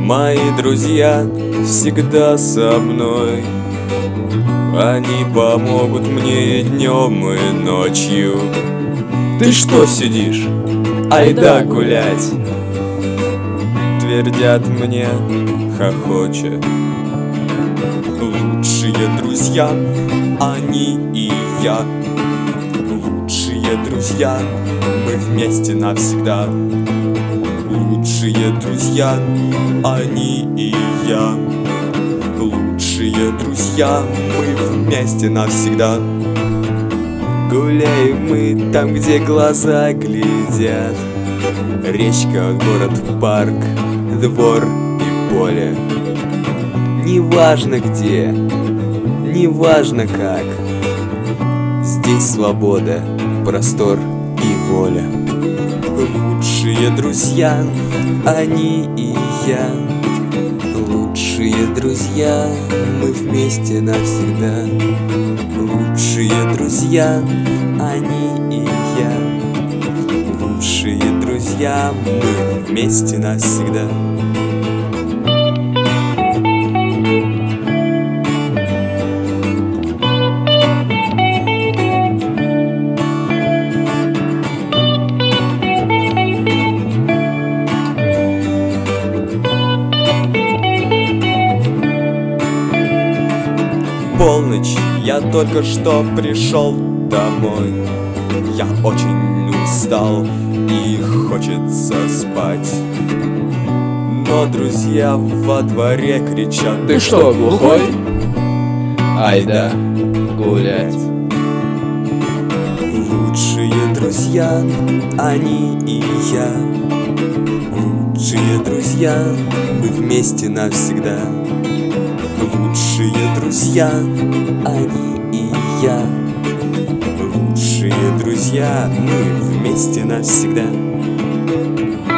Мои друзья всегда со мной. Они помогут мне и днем, и ночью. Ты что сидишь? Айда гулять! Твердят мне, хохоча. Лучшие друзья, они и я. Лучшие друзья, мы вместе навсегда. Лучшие друзья, они и я. Лучшие друзья, мы вместе навсегда. Гуляем мы там, где глаза глядят. Речка, город, парк, двор и поле. Неважно где, неважно как. Здесь свобода, простор и воля. Лучшие друзья, они и я. Лучшие друзья, мы вместе навсегда. Лучшие друзья, они и я. Лучшие друзья, мы вместе навсегда. Полночь, я только что пришел домой. Я очень устал и хочется спать. Но друзья во дворе кричат: Ты что, глухой? Айда гулять. Лучшие друзья, они и я. Лучшие друзья, мы вместе навсегда. Лучшие друзья, они и я. Лучшие друзья, мы вместе навсегда.